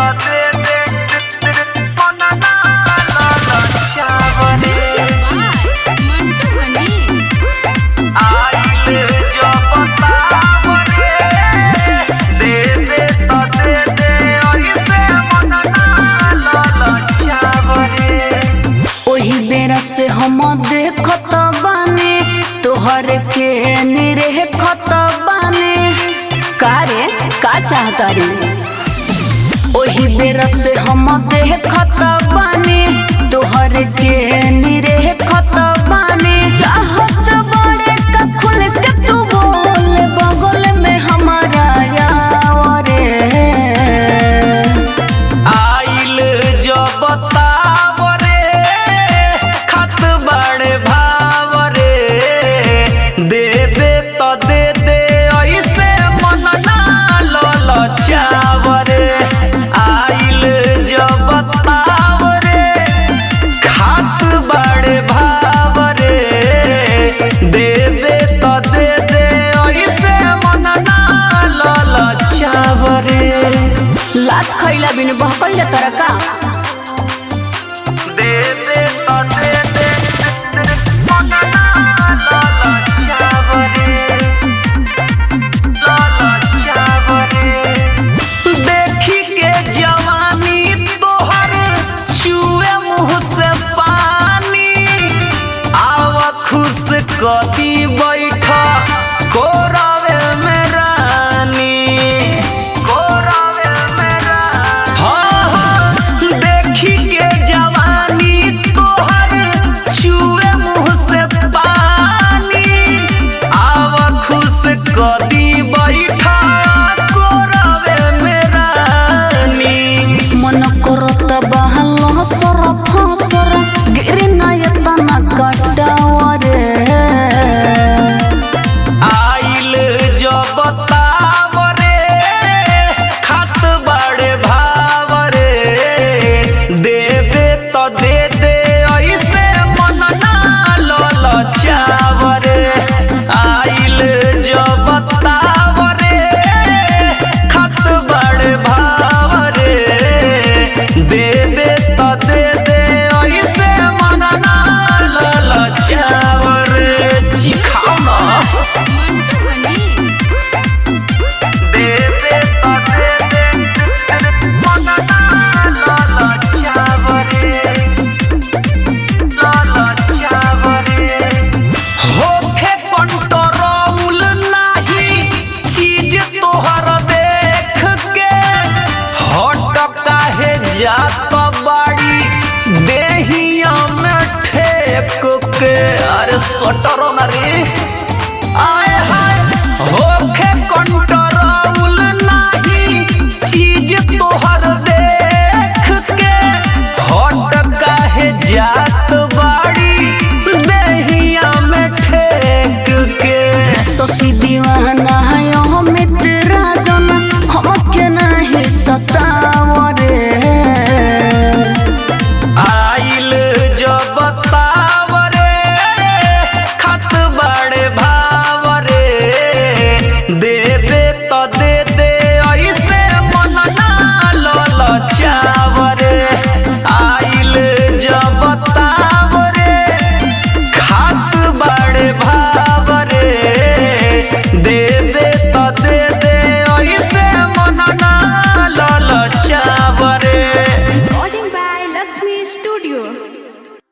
से हम देखत बानी तोहर के निरेखत बानी कारे का चाहता रे ओही बेरा से हम देखत बानी तोहर के निरेखत बानी चाहत बड़े का खुल के तू बोल बगल में हमारा यावरे आइल जब देवे तो दे दे ऐसे मन ना ललचावरे आइल जब तावरे खात बड़े भावरे देवे तो दे दे ऐसे मन ना ललचावरे लात खैला बिन बहकल जाता का देवे तो दे दे देखी के जवानी तोहर चुए मुँह से पानी आव खुश कदी बैठा कोरावे में रानी कोरावे में रानी हाँ देखी के जवानी तोहर चुए मुँह से पानी आव खुश कदी बैठा आइल जब तावरे खात बड़े भावरे देवे तो दे दे ऐसे मन ना ललचावरे आइल जब तावरे खात बड़े भावरे देवे तो दे दे ऐसे मन ना ललचावरे चिखाओ ना जात बाड़ी देहिया में ठेक के अरे सटरो ना रे